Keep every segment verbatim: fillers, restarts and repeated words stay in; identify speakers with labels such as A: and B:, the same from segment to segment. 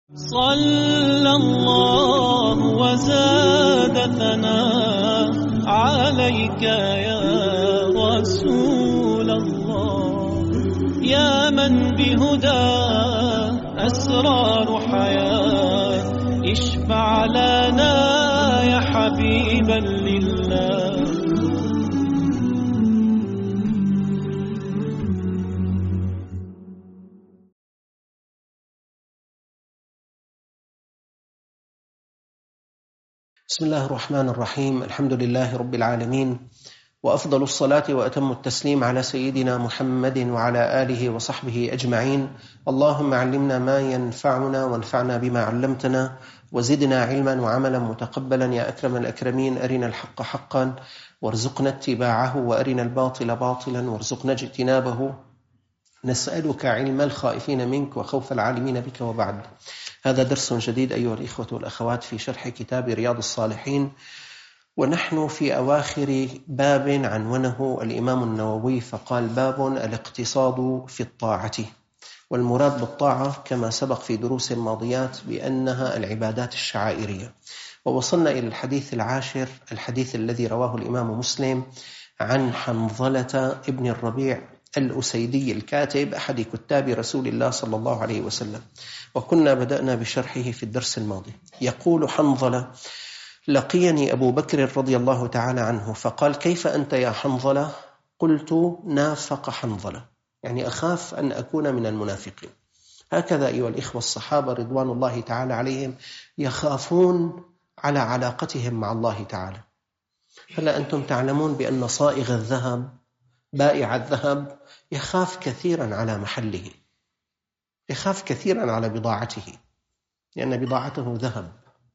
A: صلى الله وزاد ثناء عليك يا رسول الله، يا من بهدى أسرار حياة، اشفع لنا يا حبيبا لله.
B: بسم الله الرحمن الرحيم. الحمد لله رب العالمين، وأفضل الصلاة وأتم التسليم على سيدنا محمد وعلى آله وصحبه أجمعين. اللهم علمنا ما ينفعنا وانفعنا بما علمتنا، وزدنا علما وعملا متقبلا يا أكرم الأكرمين. أرنا الحق حقا وارزقنا اتباعه، وأرنا الباطل باطلا وارزقنا اجتنابه. نسألك علم الخائفين منك وخوف العالمين بك، وبعد. هذا درس جديد أيها الإخوة والأخوات في شرح كتاب رياض الصالحين، ونحن في أواخر باب عنونه الإمام النووي، فقال: باب الاقتصاد في الطاعة. والمراد بالطاعة كما سبق في دروس ماضيات بأنها العبادات الشعائرية. ووصلنا إلى الحديث العاشر، الحديث الذي رواه الإمام مسلم عن حنظلة ابن الربيع الأسيدي الكاتب، أحد كتاب رسول الله صلى الله عليه وسلم، وكنا بدأنا بشرحه في الدرس الماضي. يقول حنظلة: لقيني أبو بكر رضي الله تعالى عنه فقال: كيف أنت يا حنظلة؟ قلت: نافق حنظلة، يعني أخاف أن أكون من المنافقين. هكذا أيها الإخوة الصحابة رضوان الله تعالى عليهم يخافون على علاقتهم مع الله تعالى. هلا أنتم تعلمون بأن صائغ الذهب، بائع الذهب، يخاف كثيرا على محله، يخاف كثيرا على بضاعته، لأن بضاعته ذهب.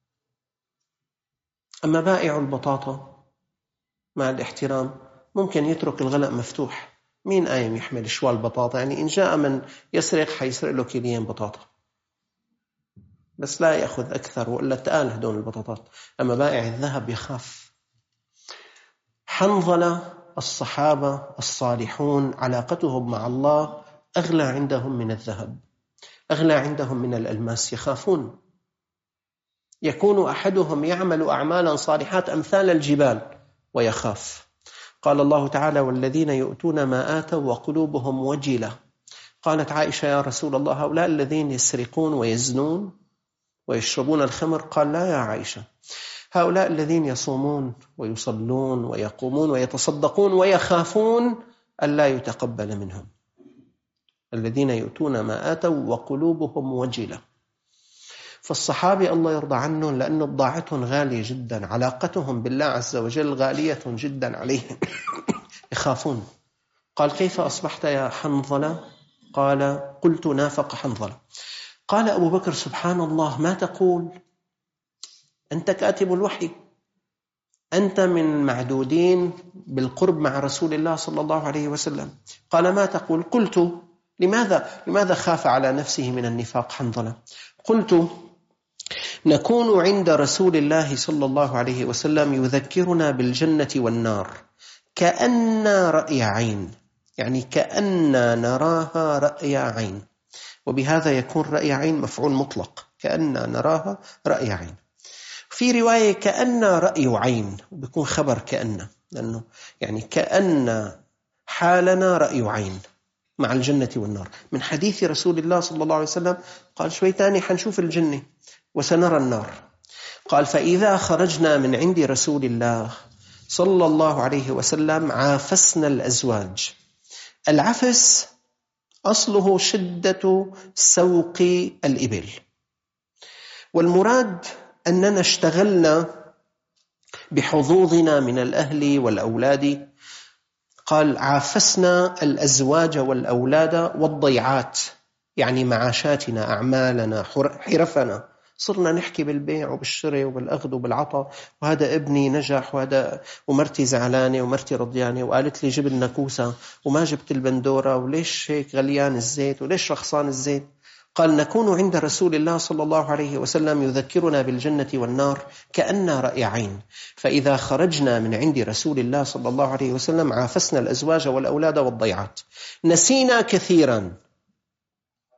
B: أما بائع البطاطا مع الاحترام ممكن يترك الغلاء مفتوح. مين قايم يحمل شوال بطاطا؟ يعني إن جاء من يسرق حيسرق له كيلين بطاطا، بس لا يأخذ أكثر، وإلا تقال هدون البطاطات. أما بائع الذهب يخاف. حنظلة الصحابة الصالحون علاقتهم مع الله أغلى عندهم من الذهب، أغلى عندهم من الألماس. يخافون. يكون أحدهم يعمل أعمالا صالحات أمثال الجبال ويخاف. قال الله تعالى: والذين يؤتون ما آتوا وقلوبهم وجلة. قالت عائشة: يا رسول الله، هؤلاء الذين يسرقون ويزنون ويشربون الخمر؟ قال: لا يا عائشة، هؤلاء الذين يصومون ويصلون ويقومون ويتصدقون ويخافون ألا يتقبل منهم. الذين يؤتون ما آتوا وقلوبهم وجلة. فالصحابة الله يرضى عنهم، لأن بضاعتهم غالية جدا، علاقتهم بالله عز وجل غالية جدا عليهم. يخافون. قال: كيف أصبحت يا حنظلة؟ قال: قلت: نافق حنظلة. قال أبو بكر: سبحان الله، ما تقول؟ أنت كاتب الوحي، أنت من معدودين بالقرب مع رسول الله صلى الله عليه وسلم. قال: ما تقول؟ قلت: لماذا لماذا خاف على نفسه من النفاق حنظلة؟ قلت: نكون عند رسول الله صلى الله عليه وسلم يذكرنا بالجنة والنار كأن رأي عين، يعني كأن نراها رأي عين. وبهذا يكون رأي عين مفعول مطلق، كأن نراها رأي عين. في رواية كأن رأي عين، وبيكون خبر كأن، لأنه يعني كأن حالنا رأي عين مع الجنة والنار. من حديث رسول الله صلى الله عليه وسلم قال: شوي تاني حنشوف الجنة وسنرى النار. قال: فإذا خرجنا من عند رسول الله صلى الله عليه وسلم عافسنا الأزواج. العفس أصله شدة سوق الإبل، والمراد أننا اشتغلنا بحظوظنا من الأهل والأولاد. قال: عافسنا الأزواج والأولاد والضيعات، يعني معاشاتنا، أعمالنا، حرفنا. صرنا نحكي بالبيع وبالشراء وبالأخذ وبالعطاء، وهذا ابني نجح، وهذا ومرتي زعلانة ومرتي رضيانة، وقالت لي جب لنا كوسة وما جبت البندورة، وليش هيك غليان الزيت، وليش رخصان الزيت. قال: نكون عند رسول الله صلى الله عليه وسلم يذكرنا بالجنة والنار كأن رأي عين، فإذا خرجنا من عند رسول الله صلى الله عليه وسلم عافسنا الأزواج والأولاد والضيعات، نسينا كثيرا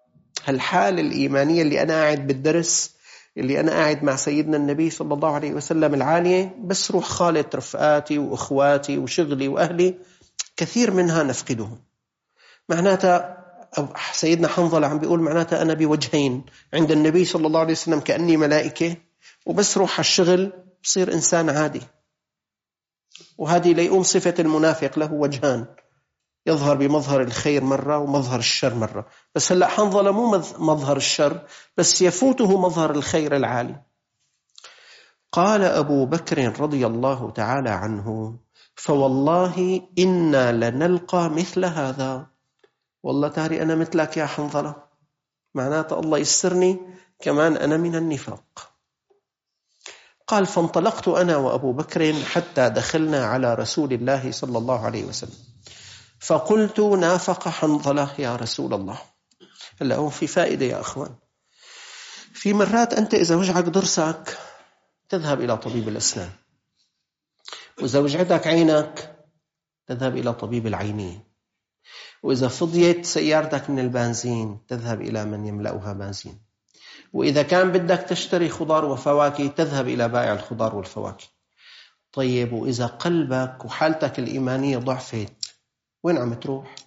B: هالحالة الإيمانية اللي أنا قاعد بالدرس، اللي أنا قاعد مع سيدنا النبي صلى الله عليه وسلم العالية، بس روح خالط رفقاتي وأخواتي وشغلي وأهلي كثير منها نفقده. معناتها سيدنا حنظلة عم بيقول معناتها أنا بوجهين عند النبي صلى الله عليه وسلم كأني ملائكة، وبس روح الشغل بصير إنسان عادي. وهذه ليقوم صفة المنافق له وجهان، يظهر بمظهر الخير مرة ومظهر الشر مرة. بس هلأ حنظلة مو مظهر الشر، بس يفوته مظهر الخير العالي. قال أبو بكر رضي الله تعالى عنه: فوالله إنا لنلقى مثل هذا. والله تاري أنا مثلك يا حنظلة، معناته الله يسرني كمان أنا من النفاق. قال: فانطلقت أنا وأبو بكر حتى دخلنا على رسول الله صلى الله عليه وسلم، فقلت: نافق حنظلة يا رسول الله. هلا هون في فائدة يا أخوان. في مرات أنت إذا وجعك ضرسك تذهب إلى طبيب الأسنان، وإذا وجعتك عينك تذهب إلى طبيب العينين، وإذا فضيت سيارتك من البنزين تذهب إلى من يملأها بنزين، وإذا كان بدك تشتري خضار وفواكه تذهب إلى بائع الخضار والفواكه. طيب وإذا قلبك وحالتك الإيمانية ضعفت وين عم تروح؟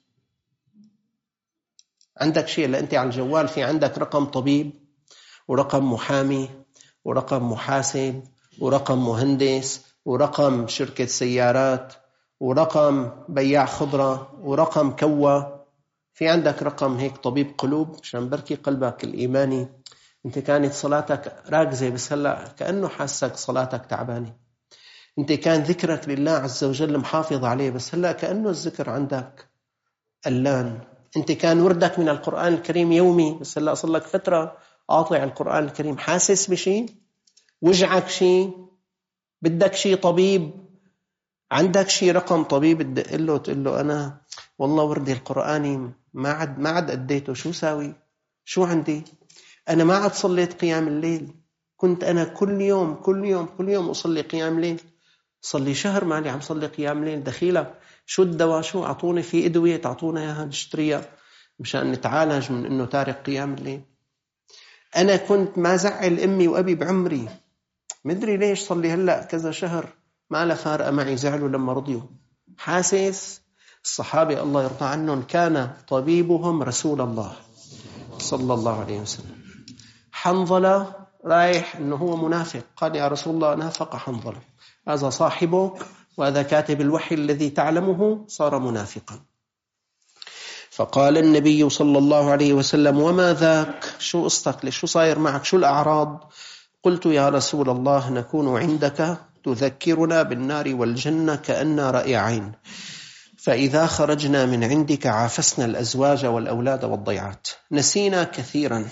B: عندك شيء؟ لا أنت على الجوال في عندك رقم طبيب ورقم محامي ورقم محاسب ورقم مهندس ورقم شركة سيارات ورقم بياع خضرة ورقم كوة. في عندك رقم هيك طبيب قلوب عشان بركي قلبك الإيماني. انت كانت صلاتك راكزة بس هلأ كأنه حاسك صلاتك تعبانة. انت كان ذكرك لله عز وجل محافظ عليه بس هلأ كأنه الذكر عندك قلان. انت كان وردك من القرآن الكريم يومي بس هلأ صار لك فترة قاطع القرآن الكريم. حاسس بشيء؟ وجعك شيء؟ بدك شيء طبيب؟ عندك شيء رقم طبيب تدق له تقول له أنا والله وردي القرآني ما عد ما عد أديته، شو ساوي؟ شو عندي؟ أنا ما عد صليت قيام الليل. كنت أنا كل يوم كل يوم كل يوم أصلي قيام ليل، صلي شهر مالي عم صلي قيام ليل. دخيلة شو الدواء؟ شو أعطوني في أدوية تعطونا إياها نشتريها مشان نتعالج من إنه تارك قيام الليل. أنا كنت ما زعل أمي وأبي بعمري، مدري ليش صلي هلأ كذا شهر ما لا فارقة معي، زعلوا لما رضيوا. حاسس؟ الصحابة الله يرضى عنهم كان طبيبهم رسول الله صلى الله عليه وسلم. حنظلة رايح إنه هو منافق، قال يا رسول الله نافق حنظلة، هذا صاحبك وهذا كاتب الوحي الذي تعلمه صار منافقا. فقال النبي صلى الله عليه وسلم وما ذاك؟ شو قصتك؟ شو صاير معك؟ شو الأعراض؟ قلت يا رسول الله نكون عندك تذكرنا بالنار والجنة كأننا رأي عين، فإذا خرجنا من عندك عافسنا الأزواج والأولاد والضيعات، نسينا كثيرا.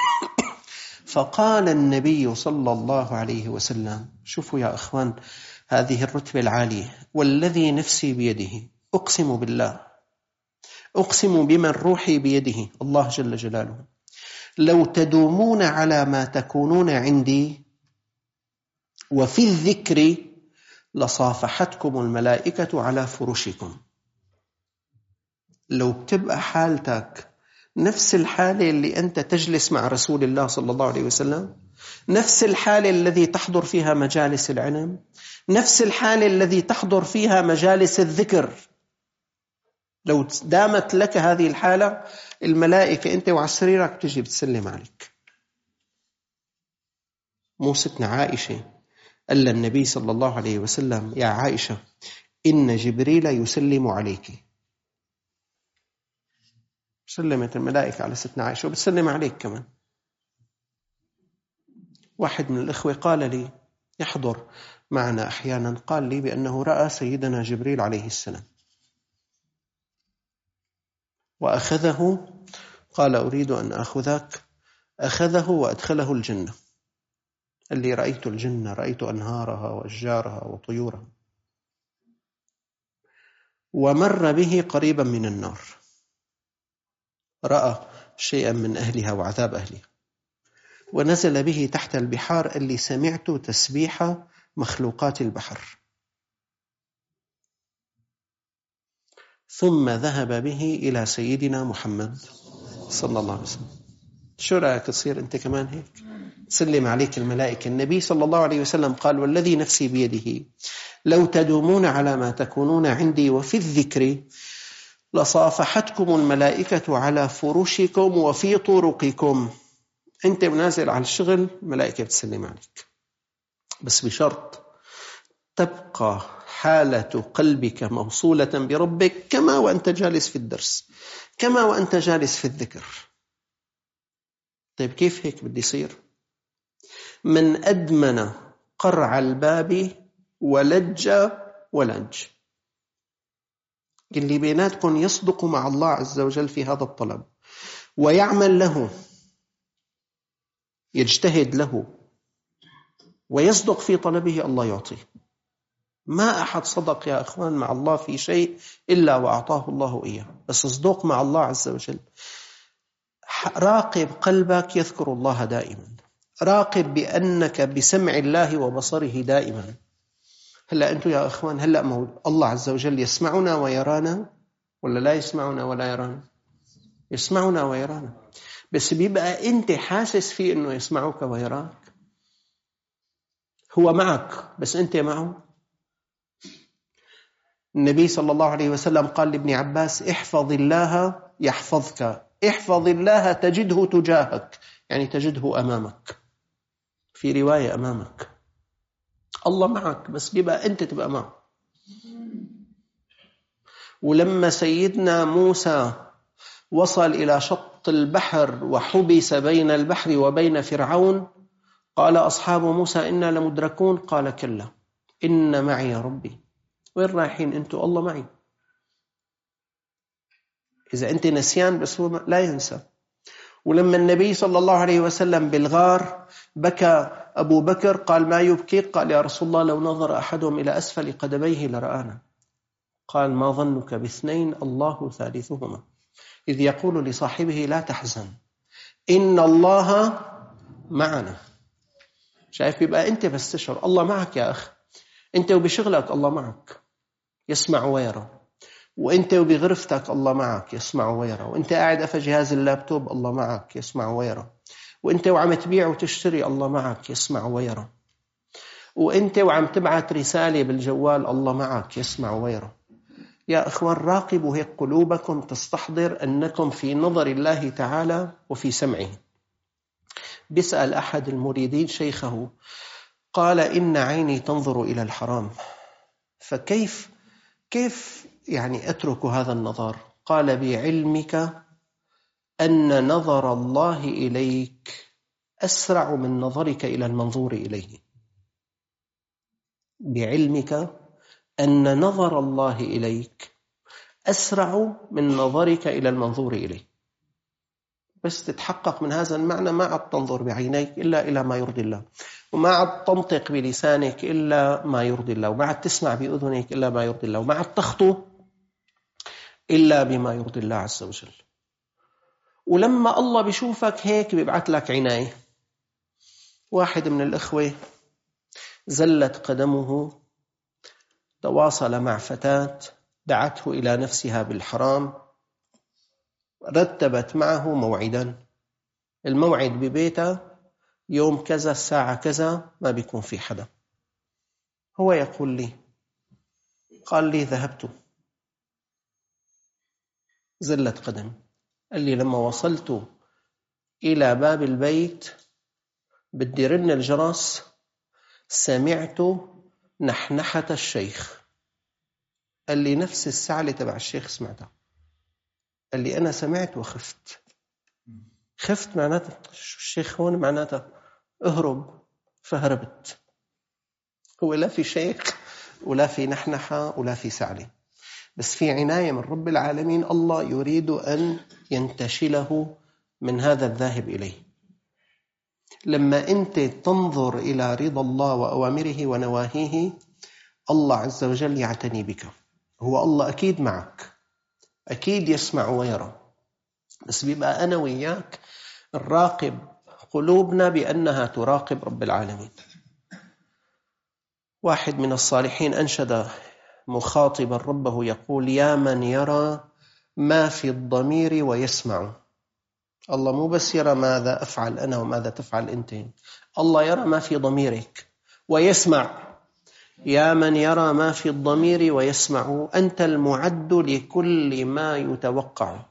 B: فقال النبي صلى الله عليه وسلم، شوفوا يا أخوان هذه الرتبة العالية، والذي نفسي بيده أقسم بالله، أقسم بمن روحي بيده الله جل جلاله، لو تدومون على ما تكونون عندي وفي الذكر لصافحتكم الملائكة على فرشكم. لو بتبقى حالتك نفس الحالة اللي أنت تجلس مع رسول الله صلى الله عليه وسلم، نفس الحالة الذي تحضر فيها مجالس العلم، نفس الحالة الذي تحضر فيها مجالس الذكر، لو دامت لك هذه الحالة الملائكة أنت وعلى سريرك بتجي بتسلم عليك. مو ستنا عائشة قال النبي صلى الله عليه وسلم يا عائشة إن جبريل يسلم عليك. سلمت الملائكة على ستنا عائشة وبتسلم عليك كمان. واحد من الإخوة قال لي يحضر معنا أحيانا، قال لي بأنه رأى سيدنا جبريل عليه السلام وأخذه، قال أريد أن أخذك، أخذه وأدخله الجنة. اللي رأيت الجنة، رأيت أنهارها وأشجارها وطيورها، ومر به قريبا من النار، رأى شيئا من أهلها وعذاب أهلها، ونزل به تحت البحار اللي سمعت تسبيح مخلوقات البحر، ثم ذهب به إلى سيدنا محمد صلى الله عليه وسلم شو رأيك تصير أنت كمان هيك؟ سلم عليك الملائكة. النبي صلى الله عليه وسلم قال: والذي نفسي بيده لو تدومون على ما تكونون عندي وفي الذكر لصافحتكم الملائكة على فرشكم وفي طرقكم. أنت منازل على الشغل، الملائكة بتسلم عليك، بس بشرط تبقى حالة قلبك موصولة بربك كما وأنت جالس في الدرس، كما وأنت جالس في الذكر. طيب كيف هيك بدي يصير؟ من أدمن قرع الباب ولج ولج. اللي بيناتكم يصدق مع الله عز وجل في هذا الطلب ويعمل له، يجتهد له ويصدق في طلبه، الله يعطيه. ما أحد صدق يا أخوان مع الله في شيء إلا وأعطاه الله إياه، بس صدق مع الله عز وجل. راقب قلبك يذكر الله دائما، راقب بأنك بسمع الله وبصره دائما. هلأ أنتم يا أخوان، هلأ مول الله عز وجل يسمعنا ويرانا ولا لا يسمعنا ولا يرانا؟ يسمعنا ويرانا، بس بيبقى أنت حاسس فيه أنه يسمعك ويراك. هو معك بس أنت معه. النبي صلى الله عليه وسلم قال لابن عباس: احفظ الله يحفظك، احفظ الله تجده تجاهك، يعني تجده أمامك، في رواية أمامك. الله معك بس بيبقى أنت تبقى معه. ولما سيدنا موسى وصل إلى شط البحر وحبس بين البحر وبين فرعون، قال أصحاب موسى: إنا لمدركون. قال: كلا إن معي ربي. وين رايحين أنتوا؟ الله معي. إذا أنت نسيان بس هو لا ينسى. ولما النبي صلى الله عليه وسلم بالغار بكى أبو بكر، قال: ما يبكيك؟ قال: يا رسول الله لو نظر أحدهم إلى أسفل قدميه لرآنا. قال: ما ظنك باثنين الله ثالثهما، إذ يقول لصاحبه لا تحزن إن الله معنا. شايف؟ يبقى أنت بس تشعر الله معك يا أخ. أنت وبشغلك الله معك يسمع ويرى، وأنت وبغرفتك الله معك يسمع ويرى، وأنت قاعد أفى جهاز اللابتوب الله معك يسمع ويرى، وأنت وعم تبيع وتشتري الله معك يسمع ويرى، وأنت وعم تبعت رسالة بالجوال الله معك يسمع ويرى. يا أخوان، راقبوا هيك قلوبكم تستحضر أنكم في نظر الله تعالى وفي سمعه. بيسأل أحد المريدين شيخه، قال: إن عيني تنظر إلى الحرام، فكيف كيف يعني أترك هذا النظر؟ قال: بعلمك أن نظر الله إليك أسرع من نظرك إلى المنظور إليه. بعلمك أن نظر الله إليك أسرع من نظرك إلى المنظور إليه. بس تتحقق من هذا المعنى، ما عاد تنظر بعينيك إلا إلى ما يرضي الله، وما عاد تنطق بلسانك إلا ما يرضي الله، وما عاد تسمع بأذنك إلا ما يرضي الله، وما عاد تخطو إلا بما يرضي الله عز وجل. ولما الله بيشوفك هيك بيبعث لك عناية. واحد من الإخوة زلت قدمه، تواصل مع فتاة دعته إلى نفسها بالحرام، رتبت معه موعدا، الموعد ببيته يوم كذا الساعة كذا، ما بيكون في حدا. هو يقول لي، قال لي: ذهبت، زلت قدمي. قال لي: لما وصلت إلى باب البيت بدي رن الجرس، سمعت نحنحة الشيخ. قال لي: نفس الساعة اللي تبع الشيخ سمعتها. قال لي: أنا سمعت وخفت. خفت معناتها الشيخ هون، معناتها اهرب، فهربت. هو لا في شيخ ولا في نحنحة ولا في سعلة، بس في عناية من رب العالمين. الله يريد أن ينتشله من هذا الذاهب إليه. لما أنت تنظر إلى رضا الله وأوامره ونواهيه، الله عز وجل يعتني بك. هو الله أكيد معك، أكيد يسمع ويرى، بس بيبقى أنا وياك نراقب قلوبنا بأنها تراقب رب العالمين. واحد من الصالحين أنشد مخاطبا ربه يقول: يا من يرى ما في الضمير ويسمع. الله مو بس يرى ماذا أفعل أنا وماذا تفعل أنت، الله يرى ما في ضميرك ويسمع. يا من يرى ما في الضمير ويسمع، أنت المعد لكل ما يتوقع.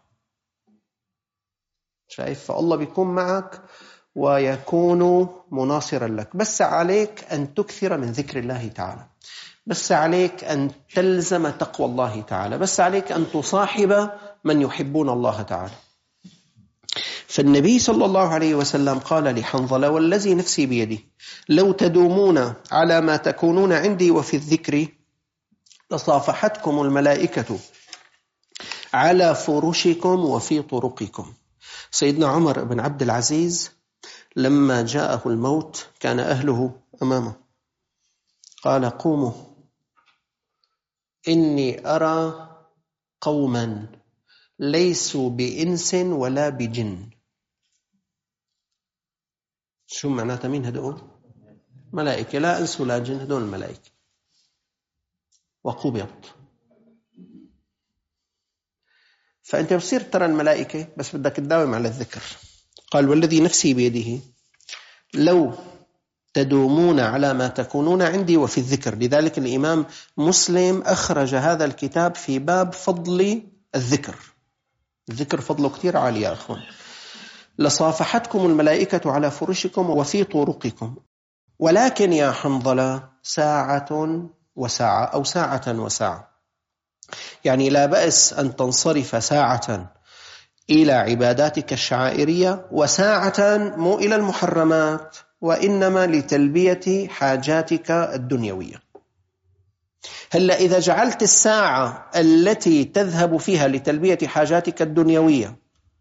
B: شايف؟ فالله بيكون معك ويكون مناصرا لك. بس عليك أن تكثر من ذكر الله تعالى، بس عليك أن تلزم تقوى الله تعالى، بس عليك أن تصاحب من يحبون الله تعالى. فالنبي صلى الله عليه وسلم قال لحنظلة: والذي نفسي بيده لو تدومون على ما تكونون عندي وفي الذكر لصافحتكم الملائكة على فرشكم وفي طرقكم. سيدنا عمر بن عبد العزيز لما جاءه الموت كان أهله أمامه، قال: قوموا إني أرى قوما ليسوا بإنس ولا بجن. شو معناتها؟ مين هدول؟ ملائكة، لا إنس ولا جن، هدول الملائكة. وقبض. فأنت بصير ترى الملائكة، بس بدك تداوم على الذكر. قال: والذي نفسي بيده لو تدومون على ما تكونون عندي وفي الذكر. لذلك الإمام مسلم أخرج هذا الكتاب في باب فضل الذكر. الذكر فضله كتير عالي يا أخوان. لصافحتكم الملائكة على فرشكم وفي طرقكم، ولكن يا حنظلة ساعة وساعة أو ساعة وساعة. يعني لا بأس أن تنصرف ساعة إلى عباداتك الشعائرية، وساعة مو إلى المحرمات، وإنما لتلبية حاجاتك الدنيوية. هلأ إذا جعلت الساعة التي تذهب فيها لتلبية حاجاتك الدنيوية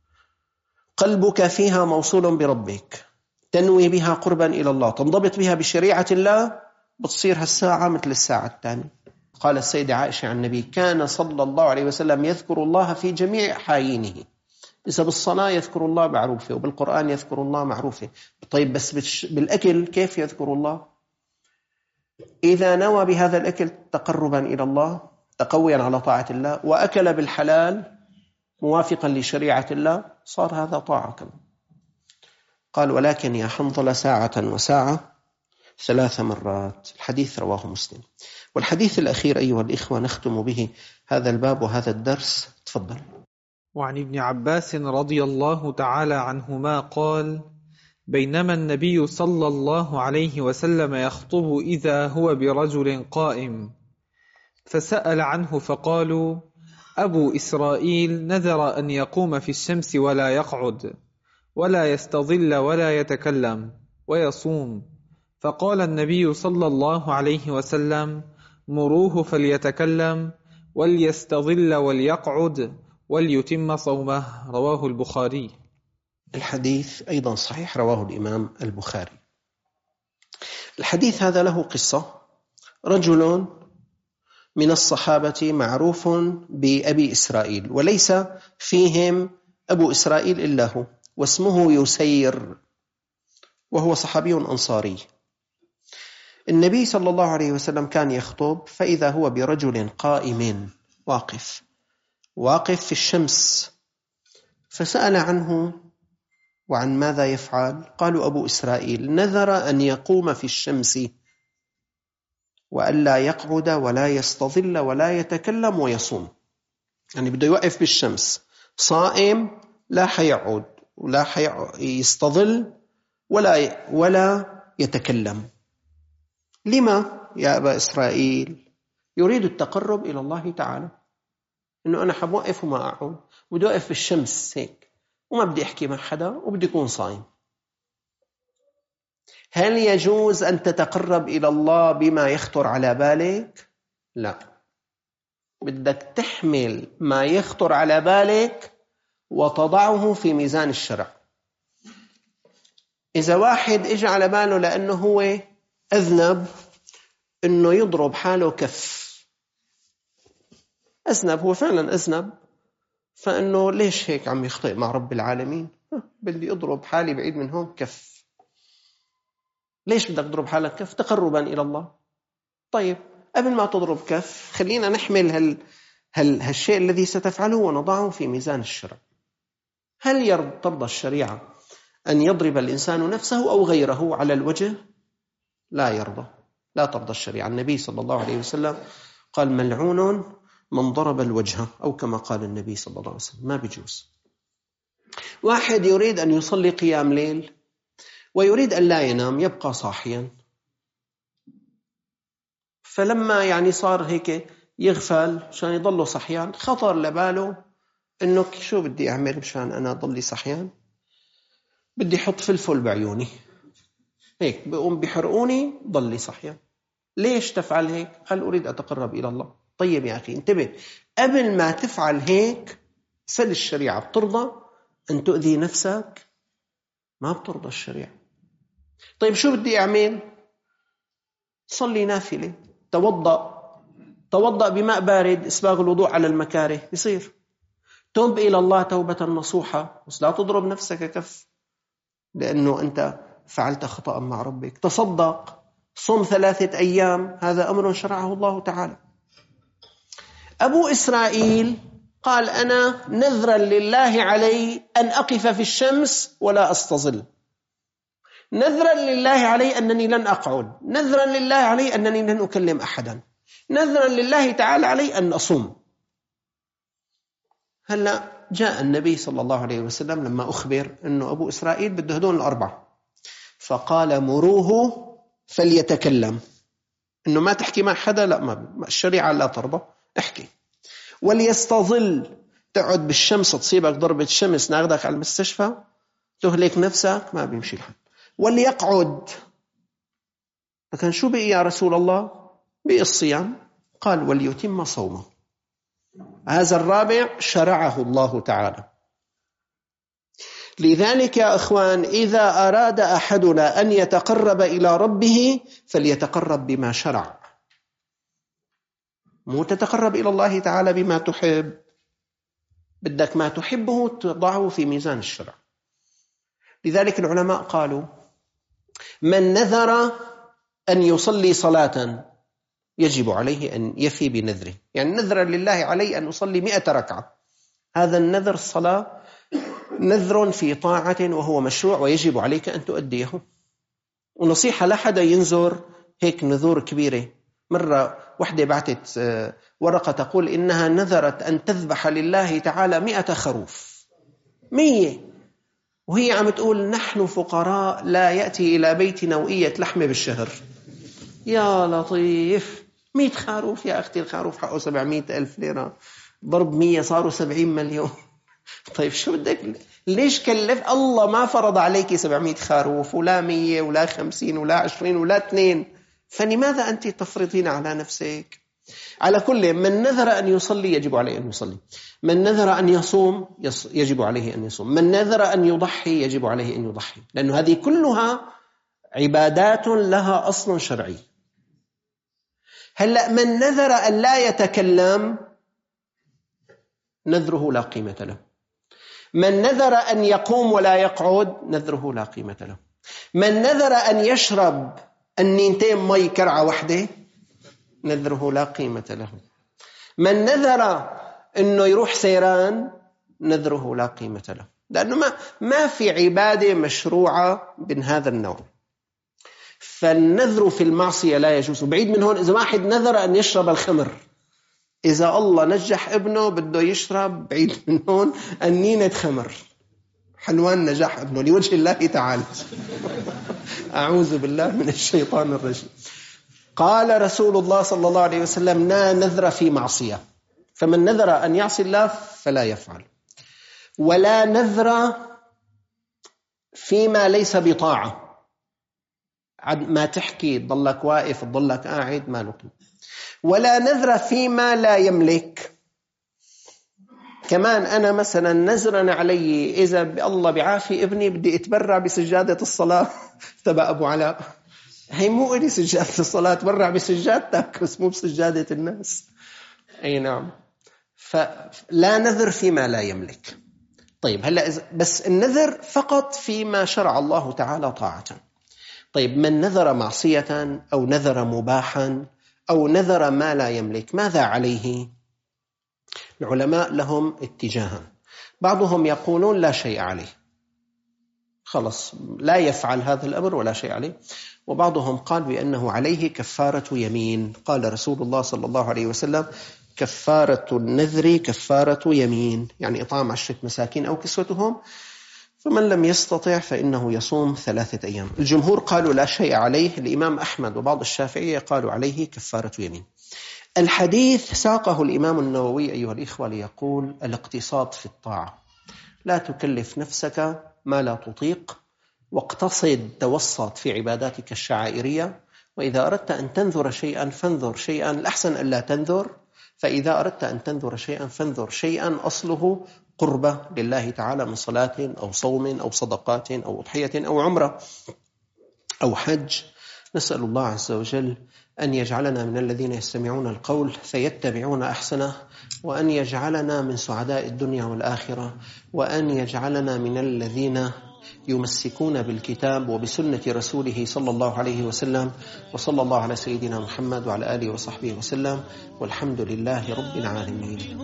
B: قلبك فيها موصول بربك، تنوي بها قربا إلى الله، تنضبط بها بشريعة الله، بتصير هالساعة مثل الساعة الثانية. قال السيدة عائشة عن النبي: كان صلى الله عليه وسلم يذكر الله في جميع حاينه. إذا بالصلاة يذكر الله معروفة، وبالقرآن يذكر الله معروفة. طيب بس بالأكل كيف يذكر الله؟ إذا نوى بهذا الأكل تقربا إلى الله، تقويا على طاعة الله، وأكل بالحلال موافقا لشريعة الله، صار هذا طاعة كمان. قال: ولكن يا حنظلة ساعة وساعة ثلاث مرات. الحديث رواه مسلم. والحديث الأخير أيها الإخوة نختم به هذا الباب وهذا الدرس. تفضل.
C: وعن ابن عباس رضي الله تعالى عنهما قال: بينما النبي صلى الله عليه وسلم يخطب إذا هو برجل قائم، فسأل عنه فقالوا: أبو إسرائيل نذر أن يقوم في الشمس ولا يقعد ولا يستظل ولا يتكلم ويصوم. فقال النبي صلى الله عليه وسلم: مروه فليتكلم وليستظل وليقعد وليتم صومه. رواه البخاري.
B: الحديث أيضا صحيح، رواه الإمام البخاري. الحديث هذا له قصة. رجل من الصحابة معروف بأبي إسرائيل، وليس فيهم أبو إسرائيل إلا هو، واسمه يسير، وهو صحابي أنصاري. النبي صلى الله عليه وسلم كان يخطب، فإذا هو برجل قائم واقف واقف في الشمس، فسأل عنه وعن ماذا يفعل. قالوا: أبو إسرائيل نذر أن يقوم في الشمس وألا يقعد ولا يستظل ولا يتكلم ويصوم. يعني بده يوقف بالشمس، صائم، لا حيقعد ولا حيستظل ولا ولا يتكلم. لما يا أبا إسرائيل؟ يريد التقرب إلى الله تعالى، إنه أنا حبوقف وما أقعد، بدي أوقف بالشمس هيك، وما بدي أحكي مع حدا، وبدي أكون صائم. هل يجوز أن تتقرب إلى الله بما يخطر على بالك؟ لا، بدك تحمل ما يخطر على بالك وتضعه في ميزان الشرع. إذا واحد إجى على باله لأنه هو أذنب إنه يضرب حاله كف، أذنب، هو فعلا أذنب، فإنه ليش هيك عم يخطئ مع رب العالمين؟ بدي أضرب حالي بعيد من هون كف. ليش بدك تضرب حالك كف؟ تقربا إلى الله. طيب قبل ما تضرب كف خلينا نحمل هال هال هالشيء الذي ستفعله ونضعه في ميزان الشرع. هل ترضى الشريعة أن يضرب الإنسان نفسه أو غيره على الوجه؟ لا يرضى، لا ترضى الشريعة. النبي صلى الله عليه وسلم قال ملعون من ضرب الوجه، أو كما قال النبي صلى الله عليه وسلم، ما بيجوز. واحد يريد أن يصلي قيام ليل ويريد أن لا ينام، يبقى صاحيا، فلما يعني صار هيك يغفل عشان يضله صحيان، خطر لباله إنه شو بدي أعمل مشان أنا ضلي صحيان؟ بدي أحط فلفل بعيوني، هيك بقوم بحرقوني ضلي صحيان. ليش تفعل هيك؟ قال أريد أتقرب إلى الله. طيب يا أخي انتبه، قبل ما تفعل هيك سل الشريعة، بترضى أن تؤذي نفسك؟ ما بترضى الشريعة. طيب شو بدي أعمل؟ صلي نافلة، توضأ توضأ بماء بارد، إسباغ الوضوء على المكاره يصير. توب إلى الله توبة نصوحة، بس لا تضرب نفسك كف لأنه أنت فعلت خطأ مع ربك. تصدق، صم ثلاثة أيام، هذا أمر شرعه الله تعالى. أبو إسرائيل قال أنا نذرا لله علي أن أقف في الشمس ولا أستظل، نذرا لله علي أنني لن أقعد، نذرا لله علي أنني لن أكلم أحدا، نذرا لله تعالى علي أن أصوم. هلأ جاء النبي صلى الله عليه وسلم لما أخبر أنه أبو إسرائيل بده هدول الأربعة، فقال مروه فليتكلم، أنه ما تحكي مع حدا، لا، ما الشريعة لا ترضى، احكي. وليستظل، تقعد بالشمس تصيبك ضربة شمس ناخدك على المستشفى تهلك نفسك، ما بيمشي الحال. وليقعد. فكان شو بقي يا رسول الله؟ بقي الصيام. قال وليتم صومه. هذا الرابع شرعه الله تعالى. لذلك يا أخوان إذا أراد أحدنا أن يتقرب إلى ربه فليتقرب بما شرع، مو تتقرب إلى الله تعالى بما تحب، بدك ما تحبه تضعه في ميزان الشرع. لذلك العلماء قالوا من نذر أن يصلي صلاة يجب عليه أن يفي بنذره، يعني نذر لله علي أن أصلي مئة ركعة، هذا النذر الصلاة نذر في طاعة وهو مشروع ويجب عليك أن تؤديه. ونصيحة لحدا ينذر هيك نذور كبيرة. مرة وحدة بعتت ورقة تقول إنها نذرت أن تذبح لله تعالى مئة خروف، مية، وهي عم تقول نحن فقراء لا يأتي إلى بيتنا وقية لحمة بالشهر. يا لطيف، مئة خروف يا أختي، الخروف حقه سبعمائة ألف ليرة، ضرب مية صاروا سبعين مليون. طيب شو بدك؟ ليش كلف الله؟ ما فرض عليك سبعمائة خروف ولا مية ولا خمسين ولا عشرين ولا اثنين، فلماذا أنت تفرضين على نفسك؟ على كل من نذر أن يصلي يجب عليه أن يصلي، من نذر أن يصوم يجب عليه أن يصوم، من نذر أن يضحي يجب عليه أن يضحي، لأن هذه كلها عبادات لها أصل شرعي. هلأ من نذر أن لا يتكلم نذره لا قيمة له، من نذر أن يقوم ولا يقعد نذره لا قيمة له، من نذر أن يشرب النينتين مي كرعة واحدة نذره لا قيمة له، من نذر أنه يروح سيران نذره لا قيمة له، لأنه ما, ما في عبادة مشروعة من هذا النوع. فالنذر في المعصية لا يجوز. بعيد من هون إذا واحد نذر أن يشرب الخمر، إذا الله نجح ابنه بده يشرب، بعيد من هون النينة خمر، حلوان نجح ابنه لوجه الله تعالى. أعوذ بالله من الشيطان الرجيم. قال رسول الله صلى الله عليه وسلم لا نذر في معصية، فمن نذر أن يعصي الله فلا يفعل، ولا نذر فيما ليس بطاعة، ما تحكي تضلك واقف تضلك قاعد ما نقيم، ولا نذر فيما لا يملك. كمان أنا مثلا نذرا علي إذا الله بعافي ابني بدي أتبرع بسجادة الصلاة تبع أبو علاء، هي مو إلي سجادة الصلاة، تبرع بسجادتك بس مو بسجادة الناس. أي نعم. فلا نذر فيما لا يملك. طيب هلأ بس النذر فقط فيما شرع الله تعالى طاعة. طيب من نذر معصية أو نذر مباحا أو نذر ما لا يملك ماذا عليه؟ العلماء لهم اتجاهان. بعضهم يقولون لا شيء عليه، خلص لا يفعل هذا الأمر ولا شيء عليه. وبعضهم قال بأنه عليه كفارة يمين. قال رسول الله صلى الله عليه وسلم: كفارة النذر كفارة يمين، يعني إطعام عشرة مساكين أو كسوتهم، فمن لم يستطع فإنه يصوم ثلاثة أيام. الجمهور قالوا لا شيء عليه، الإمام أحمد وبعض الشافعية قالوا عليه كفارة يمين. الحديث ساقه الإمام النووي أيها الإخوة ليقول: الاقتصاد في الطاعة، لا تكلف نفسك ما لا تطيق، واقتصد توسط في عباداتك الشعائرية، وإذا أردت أن تنذر شيئا فانذر شيئا، الأحسن أن لا تنذر، فإذا أردت أن تنذر شيئا فانذر شيئا أصله قربة لله تعالى من صلاة أو صوم أو صدقات أو أضحية أو عمرة أو حج. نسأل الله عز وجل أن يجعلنا من الذين يستمعون القول فيتبعون أحسنه، وأن يجعلنا من سعداء الدنيا والآخرة، وأن يجعلنا من الذين يمسكون بالكتاب وبسنة رسوله صلى الله عليه وسلم. وصلى الله على سيدنا محمد وعلى آله وصحبه وسلم، والحمد لله رب العالمين.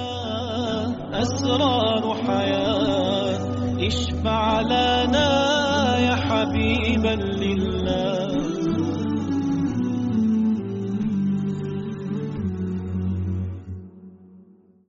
A: أسرار حياة اشفع لنا يا حبيبا لله.